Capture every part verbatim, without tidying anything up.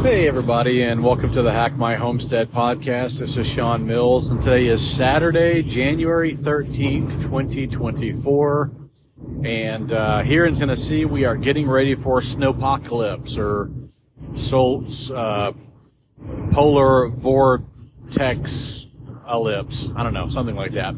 Hey everybody, and welcome to the Hack My Homestead podcast. This is Sean Mills, and today is Saturday, January thirteenth, twenty twenty-four. And uh, here in Tennessee, we are getting ready for snowpocalypse, or sol- uh, polar vortex ellipse. I don't know, something like that.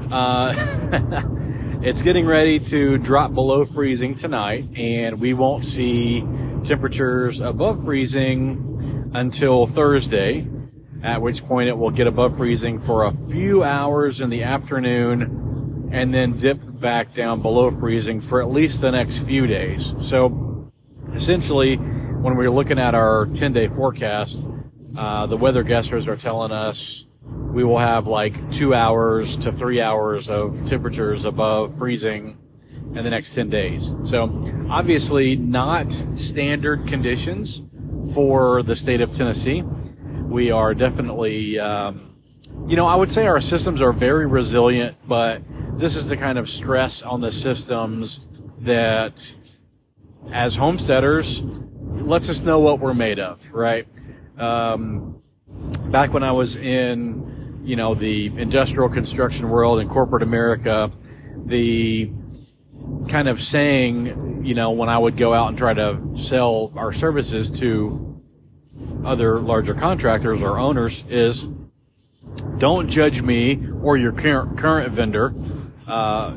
Uh, it's getting ready to drop below freezing tonight, and we won't see temperatures above freezing until Thursday, at which point it will get above freezing for a few hours in the afternoon and then dip back down below freezing for at least the next few days. So essentially, when we're looking at our ten-day forecast, uh, the weather guessers are telling us we will have like two hours to three hours of temperatures above freezing in the next ten days. So obviously not standard conditions for the state of Tennessee. We are definitely, um, you know, I would say our systems are very resilient, but this is the kind of stress on the systems that, as homesteaders, lets us know what we're made of, right? Um, back when I was in, you know, the industrial construction world in corporate America, the kind of saying, you know, when I would go out and try to sell our services to other larger contractors or owners is, don't judge me or your current, current vendor uh,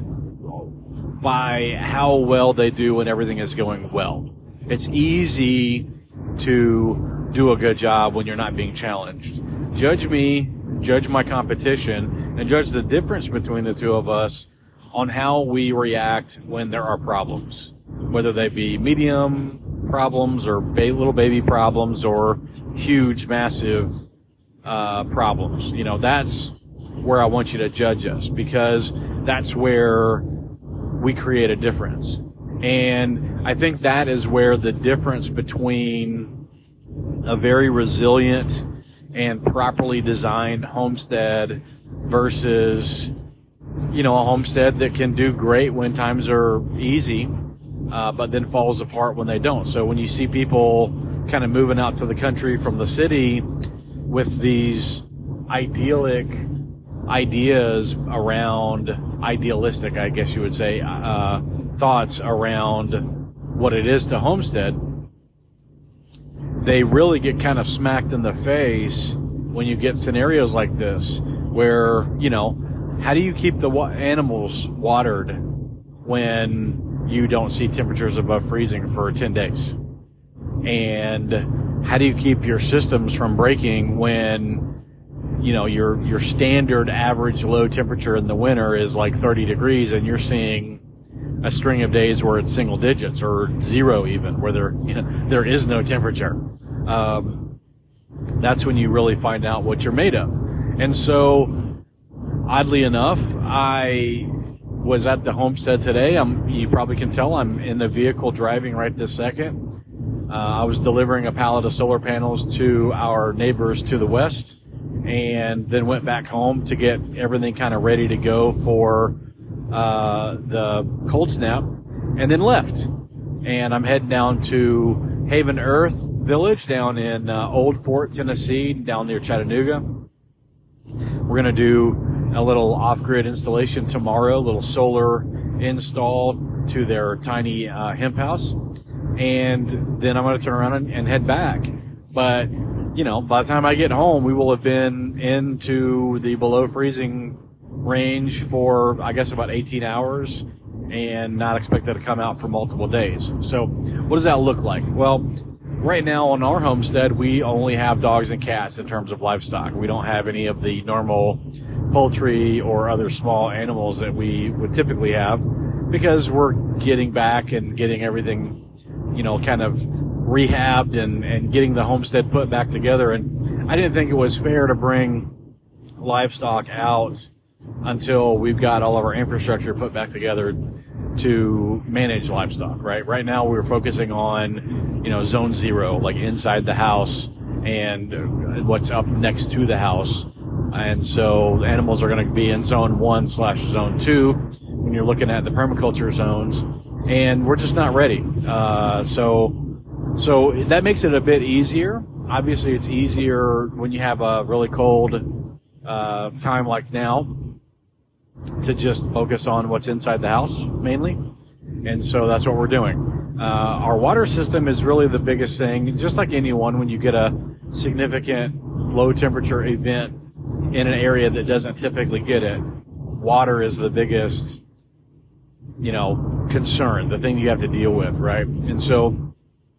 by how well they do when everything is going well. It's easy to do a good job when you're not being challenged. Judge me, judge my competition, and judge the difference between the two of us on how we react when there are problems, whether they be medium problems or ba- little baby problems or huge, massive uh, problems. You know, that's where I want you to judge us, because that's where we create a difference. And I think that is where the difference between a very resilient and properly designed homestead versus, you know, a homestead that can do great when times are easy, uh, but then falls apart when they don't. So when you see people kind of moving out to the country from the city with these idyllic ideas around, idealistic, I guess you would say, uh, thoughts around what it is to homestead, they really get kind of smacked in the face when you get scenarios like this where, you know, how do you keep the wa- animals watered when you don't see temperatures above freezing for ten days? And how do you keep your systems from breaking when, you know, your your standard average low temperature in the winter is like thirty degrees and you're seeing a string of days where it's single digits or zero even, where there, you know, there is no temperature? Um, that's when you really find out what you're made of. And so, oddly enough, I was at the homestead today. I'm, you probably can tell I'm in the vehicle driving right this second. Uh, I was delivering a pallet of solar panels to our neighbors to the west, and then went back home to get everything kind of ready to go for uh, the cold snap, and then left. And I'm heading down to Haven Earth Village down in uh, Old Fort, Tennessee, down near Chattanooga. We're going to do a little off-grid installation tomorrow, a little solar install to their tiny uh, hemp house. And then I'm going to turn around and, and head back. But, you know, by the time I get home, we will have been into the below freezing range for, I guess, about eighteen hours and not expected to come out for multiple days. So what does that look like? Well, right now on our homestead, we only have dogs and cats in terms of livestock. We don't have any of the normal poultry or other small animals that we would typically have, because we're getting back and getting everything, you know, kind of rehabbed and, and getting the homestead put back together. And I didn't think it was fair to bring livestock out until we've got all of our infrastructure put back together to manage livestock, right? Right now we're focusing on, you know, zone zero, like inside the house and what's up next to the house. And so animals are going to be in zone one slash zone two when you're looking at the permaculture zones, and we're just not ready. Uh, so So that makes it a bit easier. Obviously, it's easier when you have a really cold uh, time like now to just focus on what's inside the house mainly. And so that's what we're doing. Uh, our water system is really the biggest thing. Just like anyone, when you get a significant low temperature event in an area that doesn't typically get it, water is the biggest, you know, concern, the thing you have to deal with, right? And so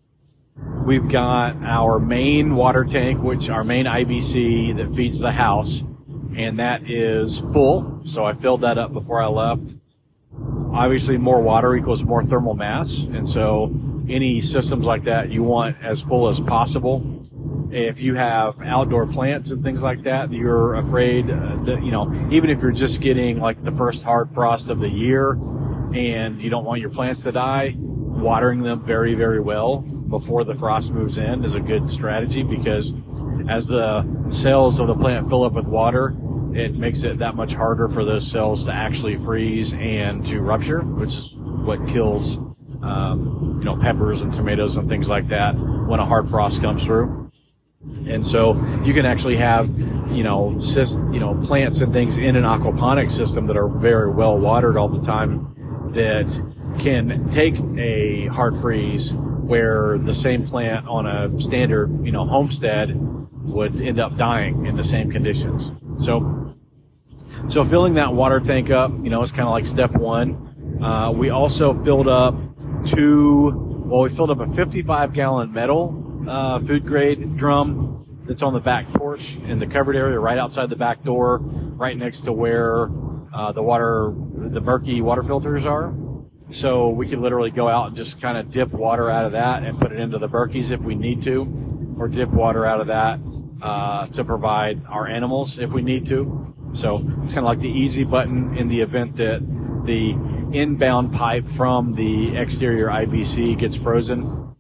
we've got our main water tank, which our main I B C that feeds the house, and that is full. So I filled that up before I left. Obviously, more water equals more thermal mass, and so any systems like that you want as full as possible. If you have outdoor plants and things like that, you're afraid that, you know, even if you're just getting like the first hard frost of the year and you don't want your plants to die, watering them very, very well before the frost moves in is a good strategy, because as the cells of the plant fill up with water, it makes it that much harder for those cells to actually freeze and to rupture, which is what kills, um, you know, peppers and tomatoes and things like that when a hard frost comes through. And so you can actually have, you know, syst- you know, plants and things in an aquaponics system that are very well watered all the time that can take a hard freeze where the same plant on a standard, you know, homestead would end up dying in the same conditions. So, so filling that water tank up, you know, is kind of like step one. Uh, we also filled up two, well, we filled up a fifty-five gallon metal, uh, food grade drum that's on the back porch in the covered area right outside the back door, right next to where, uh, the water, the Berkey water filters are. So we could literally go out and just kind of dip water out of that and put it into the Berkeys if we need to, or dip water out of that uh, to provide our animals if we need to. So it's kind of like the easy button in the event that the inbound pipe from the exterior I B C gets frozen.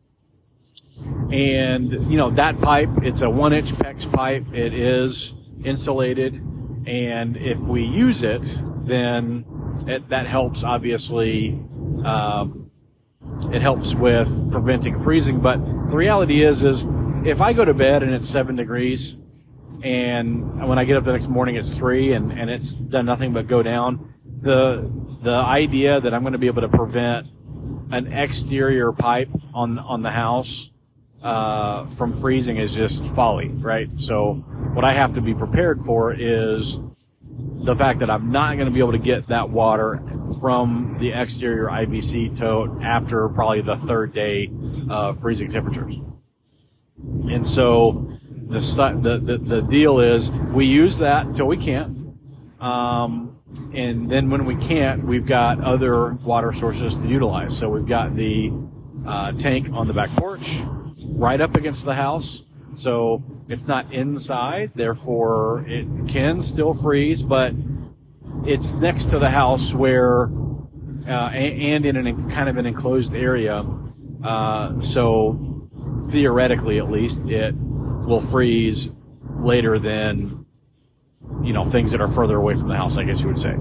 And, you know, that pipe, it's a one inch PEX pipe. It is insulated. And if we use it, then it, that helps, obviously. Um, it helps with preventing freezing. But the reality is, is if I go to bed and it's seven degrees and when I get up the next morning it's three and, and it's done nothing but go down, the, the idea that I'm going to be able to prevent an exterior pipe on, on the house, uh, from freezing is just folly, right? So what I have to be prepared for is the fact that I'm not going to be able to get that water from the exterior I B C tote after probably the third day of freezing temperatures. And so the, the, the, the deal is we use that until we can't. Um, and then when we can't, we've got other water sources to utilize. So we've got the uh, tank on the back porch right up against the house. So it's not inside, therefore it can still freeze, but it's next to the house where, uh, and in an kind of an enclosed area. Uh, so theoretically, at least, it will freeze later than, you know, things that are further away from the house, I guess you would say.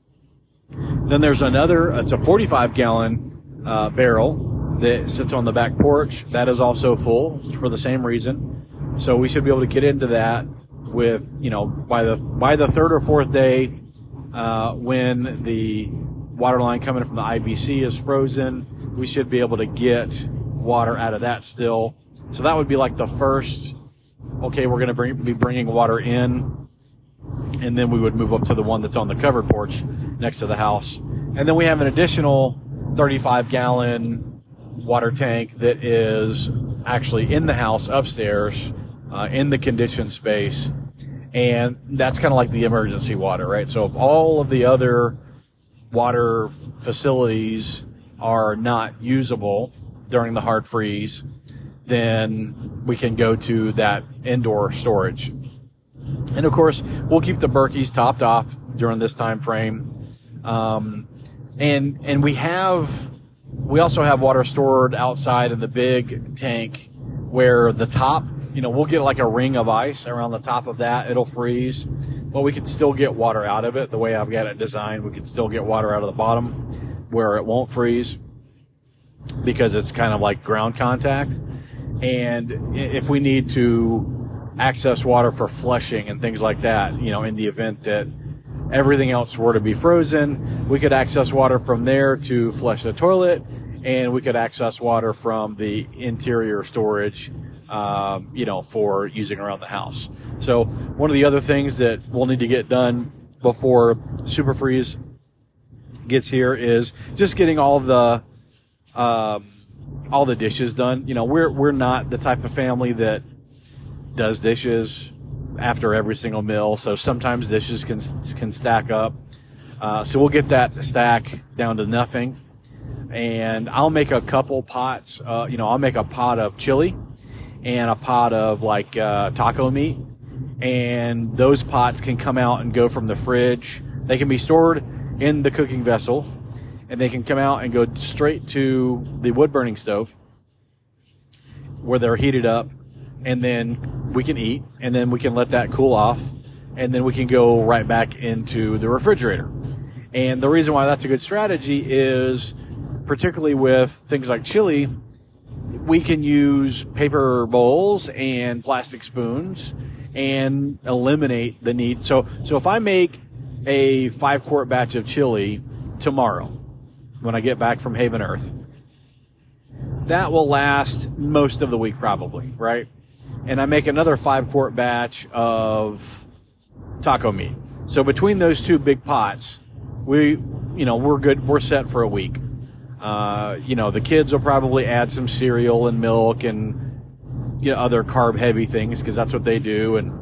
Then there's another, it's a forty-five gallon uh, barrel that sits on the back porch. That is also full for the same reason. So we should be able to get into that with, you know, by the by the third or fourth day, uh, when the water line coming from the I B C is frozen, we should be able to get water out of that still. So that would be like the first, okay, we're going to bring, be bringing water in, and then we would move up to the one that's on the covered porch next to the house. And then we have an additional thirty-five gallon water tank that is actually in the house upstairs, uh, in the conditioned space. And that's kind of like the emergency water, right? So if all of the other water facilities are not usable during the hard freeze, then we can go to that indoor storage. And of course, we'll keep the Berkeys topped off during this time frame. Um, and, and we have, we also have water stored outside in the big tank where the top, you know, we'll get like a ring of ice around the top of that. It'll freeze, but we can still get water out of it. The way I've got it designed, we can still get water out of the bottom where it won't freeze because it's kind of like ground contact. And if we need to access water for flushing and things like that, you know, in the event that everything else were to be frozen, we could access water from there to flush the toilet, and we could access water from the interior storage, um, you know, for using around the house. So one of the other things that we'll need to get done before Super Freeze gets here is just getting all the um, all the dishes done. You know, we're we're not the type of family that does dishes after every single meal, so sometimes dishes can can stack up. Uh, so we'll get that stack down to nothing, and I'll make a couple pots. Uh, you know, I'll make a pot of chili and a pot of like uh, taco meat, and those pots can come out and go from the fridge. They can be stored in the cooking vessel, and they can come out and go straight to the wood burning stove where they're heated up, and then we can eat, and then we can let that cool off, and then we can go right back into the refrigerator. And the reason why that's a good strategy is, particularly with things like chili, we can use paper bowls and plastic spoons and eliminate the need. So, so if I make a five quart batch of chili tomorrow when I get back from Haven Earth, that will last most of the week probably, right? And I make another five quart batch of taco meat. So between those two big pots, we, you know, we're good. We're set for a week. Uh, you know, the kids will probably add some cereal and milk and, you know, other carb heavy things because that's what they do. And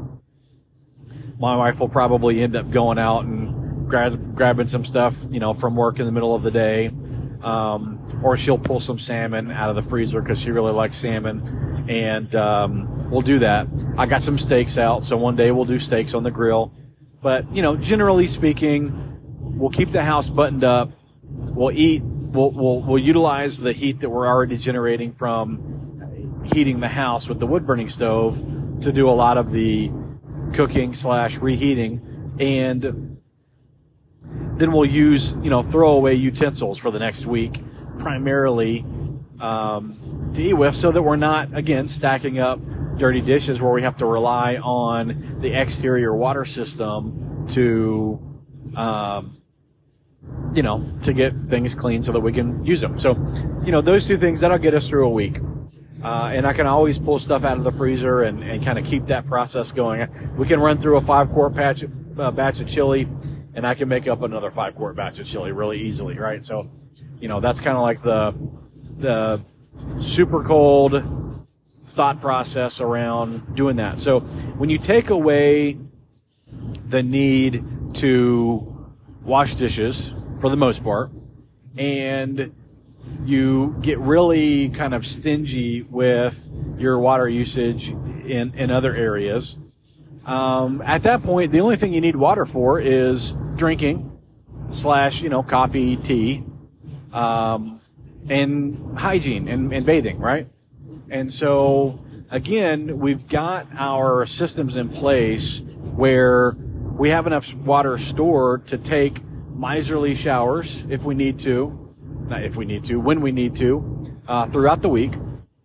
my wife will probably end up going out and grab, grabbing some stuff, you know, from work in the middle of the day. Um, or she'll pull some salmon out of the freezer because she really likes salmon. And um, we'll do that. I got some steaks out, so one day we'll do steaks on the grill. But, you know, generally speaking, we'll keep the house buttoned up. We'll eat. We'll, we'll, we'll utilize the heat that we're already generating from heating the house with the wood burning stove to do a lot of the cooking slash reheating. And then we'll use, you know, throwaway utensils for the next week, primarily um, to eat with, so that we're not, again, stacking up dirty dishes where we have to rely on the exterior water system to, um, you know, to get things clean so that we can use them. So, you know, those two things, that'll get us through a week. Uh, and I can always pull stuff out of the freezer and, and kind of keep that process going. We can run through a five-quart batch, uh, batch of chili, and I can make up another five-quart batch of chili really easily, right? So, you know, that's kind of like the the super cold thought process around doing that. So when you take away the need to wash dishes, for the most part, and you get really kind of stingy with your water usage in, in other areas, um, at that point, the only thing you need water for is drinking slash, you know, coffee, tea, um, and hygiene and, and bathing, right? And so, again, we've got our systems in place where we have enough water stored to take miserly showers if we need to, not if we need to, when we need to, uh, throughout the week.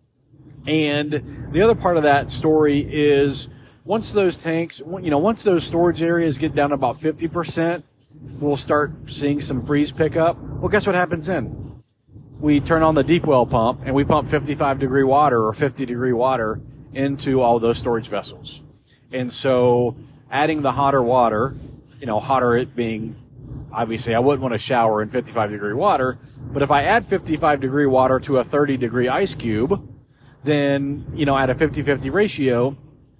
And the other part of that story is once those tanks, you know, once those storage areas get down to about fifty percent, we'll start seeing some freeze pickup. Well, guess what happens then? We turn on the deep well pump and we pump fifty-five degree water or fifty degree water into all those storage vessels. And so adding the hotter water, you know, hotter it being, obviously I wouldn't want to shower in fifty-five degree water, but if I add fifty-five degree water to a thirty degree ice cube, then, you know, at a fifty-fifty ratio,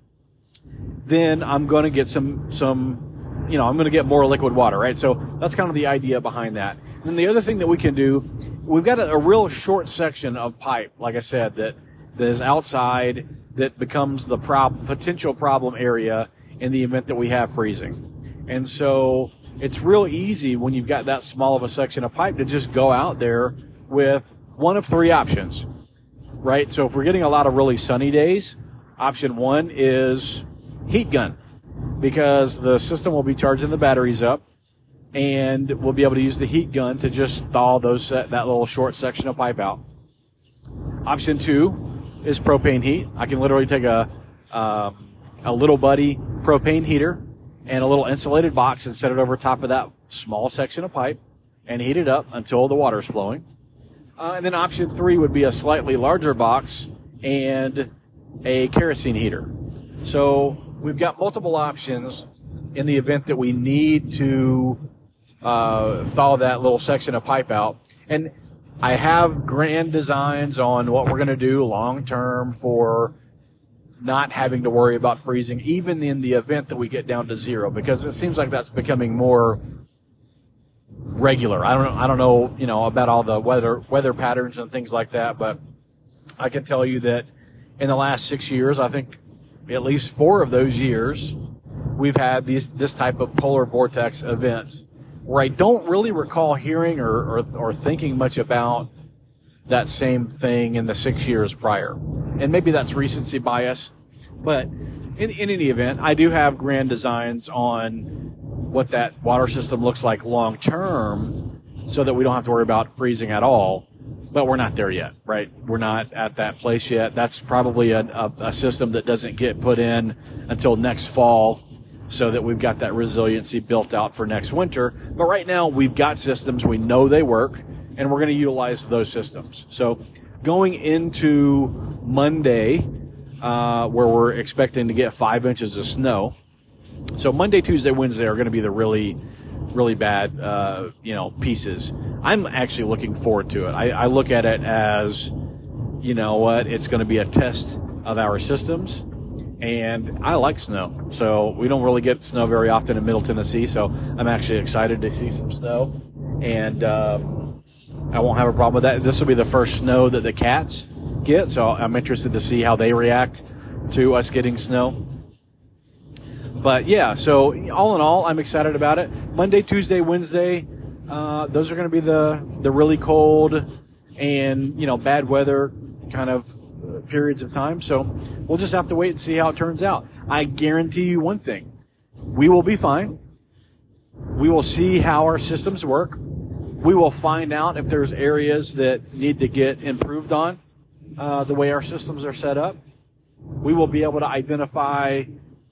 then I'm going to get some, some, you know, I'm going to get more liquid water, right? So that's kind of the idea behind that. And the other thing that we can do, we've got a, a real short section of pipe, like I said, that, that is outside that becomes the prob- potential problem area in the event that we have freezing. And so it's real easy when you've got that small of a section of pipe to just go out there with one of three options, right? So if we're getting a lot of really sunny days, option one is heat gun, because the system will be charging the batteries up, and we'll be able to use the heat gun to just thaw those that little short section of pipe out. Option two is propane heat. I can literally take a uh, a little buddy propane heater and a little insulated box and set it over top of that small section of pipe and heat it up until the water's flowing. Uh, and then option three would be a slightly larger box and a kerosene heater. So we've got multiple options in the event that we need to uh, thaw that little section of pipe out. And I have grand designs on what we're going to do long term for not having to worry about freezing, even in the event that we get down to zero, because it seems like that's becoming more regular. I don't know, I don't know, you know, about all the weather weather patterns and things like that, but I can tell you that in the last six years, I think at least four of those years, we've had these this type of polar vortex events where I don't really recall hearing or, or, or thinking much about that same thing in the six years prior. And maybe that's recency bias, but in, in any event, I do have grand designs on what that water system looks like long term so that we don't have to worry about freezing at all. But we're not there yet, right? We're not at that place yet. That's probably a, a, a system that doesn't get put in until next fall, so that we've got that resiliency built out for next winter. But right now, we've got systems, we know they work, and we're going to utilize those systems. So going into Monday, uh, where we're expecting to get five inches of snow. So Monday, Tuesday, Wednesday are going to be the really, really bad, uh, you know, pieces. I'm actually looking forward to it. I, I look at it as, you know what, it's going to be a test of our systems. And I like snow, so we don't really get snow very often in Middle Tennessee, so I'm actually excited to see some snow, and uh, I won't have a problem with that. This will be the first snow that the cats get, so I'm interested to see how they react to us getting snow. But, yeah, so all in all, I'm excited about it. Monday, Tuesday, Wednesday, uh, those are going to be the, the really cold and, you know, bad weather kind of periods of time, so we'll just have to wait and see how it turns out. I guarantee you one thing: we will be fine. We will see how our systems work. We will find out if there's areas that need to get improved on uh, the way our systems are set up. We will be able to identify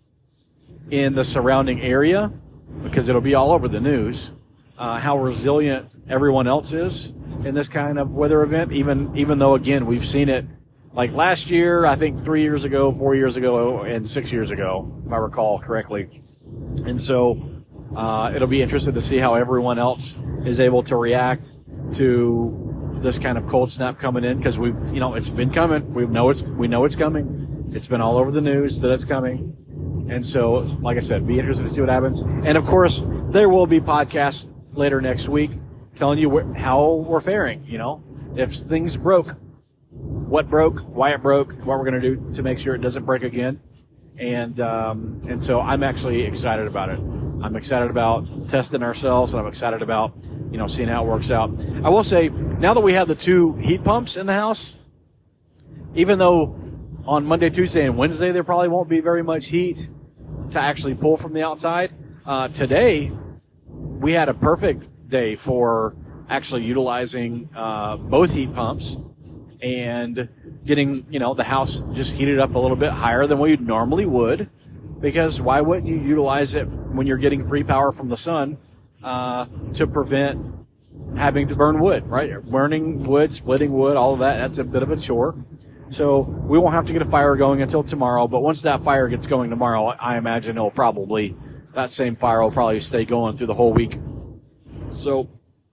in the surrounding area, because it'll be all over the news, uh, how resilient everyone else is in this kind of weather event, even even though, again, we've seen it like last year, I think three years ago, four years ago, and six years ago, if I recall correctly. And so uh, it'll be interesting to see how everyone else is able to react to this kind of cold snap coming in, because we've, you know, it's been coming. We know it's we know it's coming. It's been all over the news that it's coming. And so, like I said, be interested to see what happens. And of course, there will be podcasts later next week telling you wh- how we're faring. You know, if things broke, what broke, why it broke, what we're going to do to make sure it doesn't break again. And um, and so I'm actually excited about it. I'm excited about testing ourselves, and I'm excited about, you know, seeing how it works out. I will say, now that we have the two heat pumps in the house, even though on Monday, Tuesday, and Wednesday there probably won't be very much heat to actually pull from the outside, uh, today we had a perfect day for actually utilizing uh, both heat pumps and getting, you know, the house just heated up a little bit higher than we normally would, because why wouldn't you utilize it when you're getting free power from the sun uh, to prevent having to burn wood, right? Burning wood, splitting wood, all of that, that's a bit of a chore. So we won't have to get a fire going until tomorrow, but once that fire gets going tomorrow, I imagine it'll probably, that same fire will probably stay going through the whole week. So,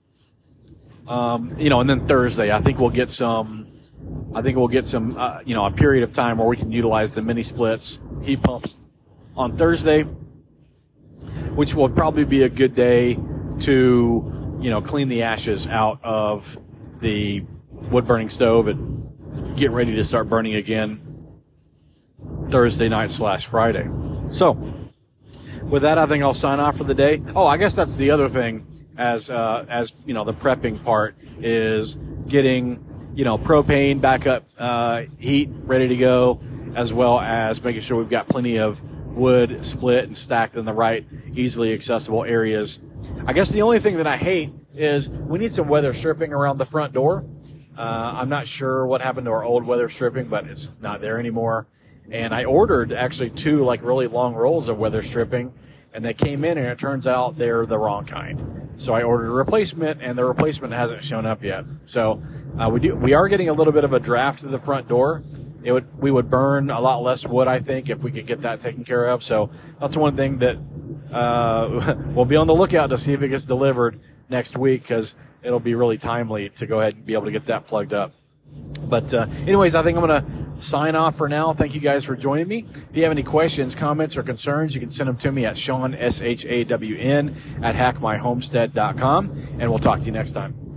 um, you know, and then Thursday, I think we'll get some, I think we'll get some, uh, you know, a period of time where we can utilize the mini splits, heat pumps on Thursday, which will probably be a good day to, you know, clean the ashes out of the wood burning stove and get ready to start burning again Thursday night slash Friday. So with that, I think I'll sign off for the day. Oh, I guess that's the other thing, as, uh, as, you know, the prepping part is getting, you know, propane backup uh, heat ready to go, as well as making sure we've got plenty of wood split and stacked in the right, easily accessible areas. I guess the only thing that I hate is we need some weather stripping around the front door. Uh, I'm not sure what happened to our old weather stripping, but it's not there anymore. And I ordered actually two like really long rolls of weather stripping, and they came in, and it turns out they're the wrong kind. So I ordered a replacement, and the replacement hasn't shown up yet. So uh, we do we are getting a little bit of a draft to the front door. It would we would burn a lot less wood, I think, if we could get that taken care of. So that's one thing that uh, we'll be on the lookout to see if it gets delivered next week, because it'll be really timely to go ahead and be able to get that plugged up. But uh, anyways, I think I'm going to sign off for now. Thank you guys for joining me. If you have any questions, comments, or concerns, you can send them to me at Shawn, S H A W N, at hack my homestead dot com, and we'll talk to you next time.